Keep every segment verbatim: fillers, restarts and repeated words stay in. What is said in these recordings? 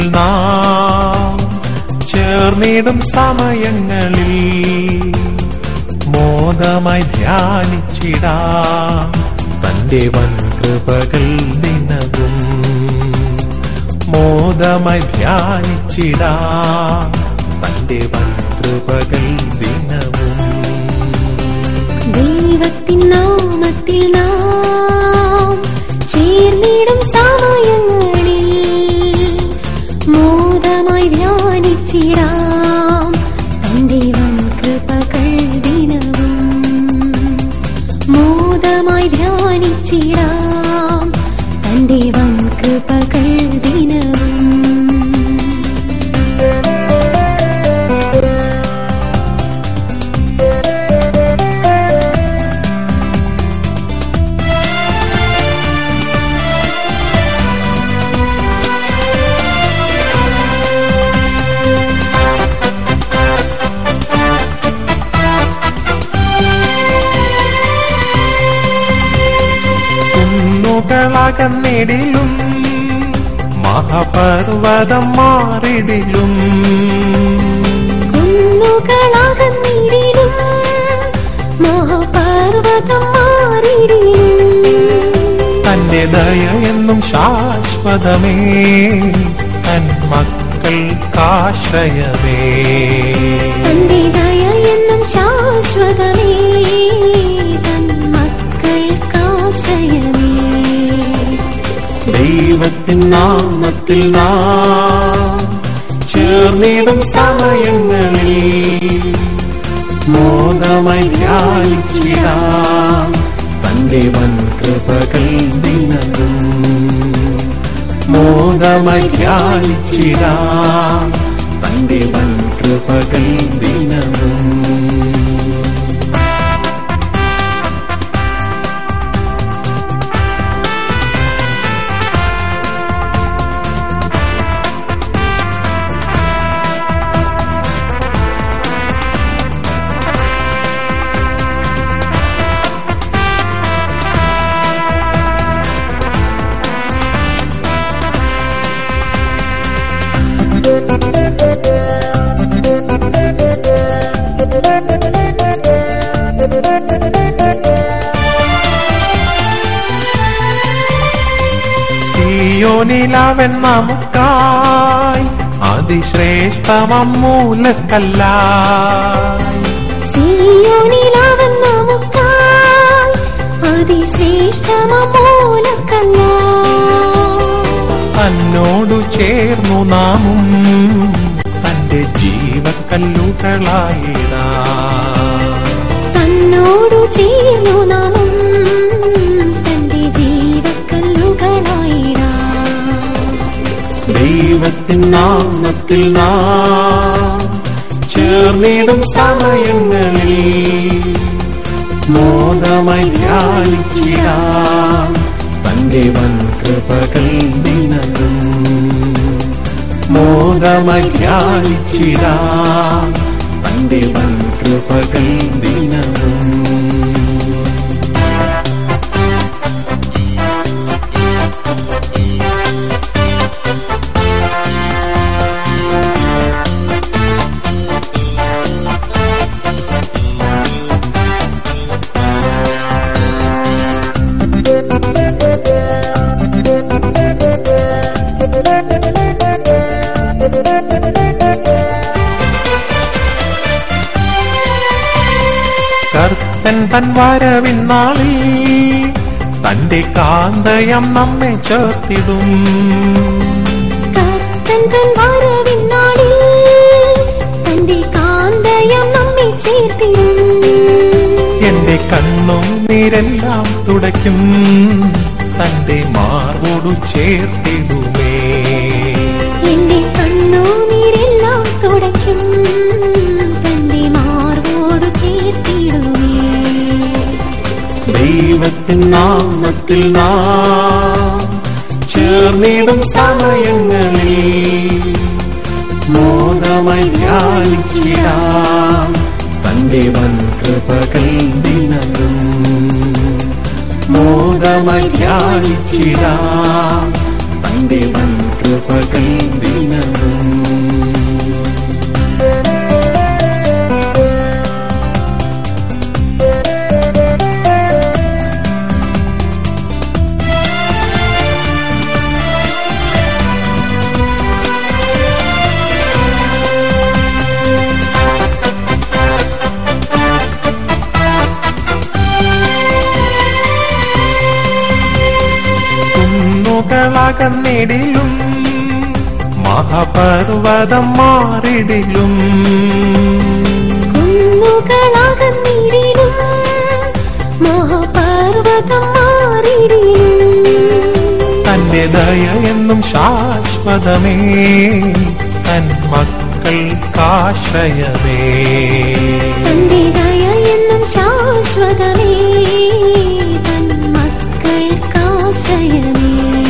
നാം ചേർന്നിടും സമയങ്ങളിൽ മോദമായി ധ്യാനിച്ചിടാം തന്റെ വൻകൃപകൾ ദിനവും. മോദമായി ധ്യാനിച്ചിടാം തന്റെ വൻകൃപകൾ ദിനവും. ദൈവത്തിൻ നാമത്തിൽ നാം ചേർന്നിടും സമയങ്ങളിൽ മോദമായി ധ്യാനിച്ചിടാം തന്റെ വൻകൃപകൾ ദിനവും. മോദമായി ധ്യാനിച്ചിടാം തന്റെ വൻകൃപകൾ ദിനവും. ിലും മഹാപർവതം മാറിടിലും കുന്നുകളകന്നിടിലും മഹാപർവതം മാറിടിലും തന്റെ ദയ എന്നും ശാശ്വതമേ തൻ മക്കൾക്കാശ്രയമേ. തന്റെ ദയ എന്നും ശാശ്വതമേ തൻ മക്കൾക്കാശ്രയമേ. ദൈവത്തിൻ നാമത്തിൽ നാം ചേർന്നിടും സമയങ്ങളിൽ മോദമായി ധ്യാനിച്ചിടാം തന്റെ വൻകൃപകൾ ദിനവും. മോദമായി ധ്യാനിച്ചിടാം തന്റെ വൻകൃപകൾ ദിനവും. സിയോനിലവൻ നമുക്കായി അതിശ്രേഷ്ഠമാം മൂലക്കല്ലായി. സിയോനിലവൻ നമുക്കായി അതിശ്രേഷ്ഠമാം മൂലക്കല്ലായി. തന്നോടു ചേർന്നു നാമും തന്റെ ജീവക്കല്ലുകളായിടാം. തന്നോടു ചേർന്നു നാമും തന്റെ ജീവക്കല്ലുകളായിടാം. ദൈവത്തിൻ നാമത്തിൽ നാം ചേർന്നിടും സമയങ്ങളിൽ മോദമായി ധ്യാനിച്ചിടാം തന്റെ വൻകൃപകൾ ദിനവും. മോദമായി ധ്യാനിച്ചിടാം തന്റെ വൻകൃപകൾ ദിനവും. കർത്തൻ തൻ വരവിന്നാളിൽ തന്റെ കാന്തയം നമ്മെ ചേർത്തിടും. കർത്തൻ തൻ വരവിന്നാളിൽ തന്റെ കാന്തയം നമ്മെ ചേർത്തിടും. എന്റെ കണ്ണും നീരെല്ലാം തുടയ്ക്കും തന്റെ മാർവോടു ചേർത്തിടുമേ. എന്റെ കണ്ണു നീരെല്ലാം തുടയ്ക്കും തന്റെ മാർവോടു ചേർത്തിടുമേ. ദൈവത്തിൻ നാമത്തിൽ നാം ചേർന്നിടും സമയങ്ങളിൽ മോദമായി ധ്യാനിച്ചിടാം തന്റെ വൻകൃപകൾ ദിനവും. മോദമായി ധ്യാനിച്ചിടാം തന്റെ വൻകൃപ കൃപകൾ ദിനവും. കുന്നുകളകന്നിടിലും മഹാപർവതം മാറിടിലും, കുന്നുകളകന്നിടിലും മഹാപർവതം മാറിടിലും, തന്റെ ദയ എന്നും ശാശ്വതമേ, തൻ മക്കൾക്കാശ്രയമേ. തന്റെ ദയ എന്നും ശാശ്വതമേ, തൻ മക്കൾക്കാശ്രയമേ.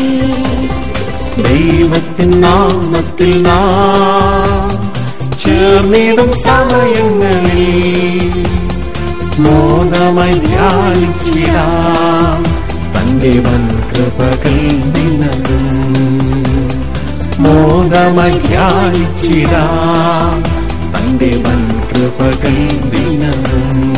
ദൈവത്തിൻ നാമത്തിൽ നാം ചേർന്നിടും സമയങ്ങളിൽ മോദമായി ധ്യാനിച്ചിടാം തന്റെ വൻ കൃപകൾ ദിനവും. മോദമായി ധ്യാനിച്ചിടാം തന്റെ വൻ കൃപകൾ ദിനവും.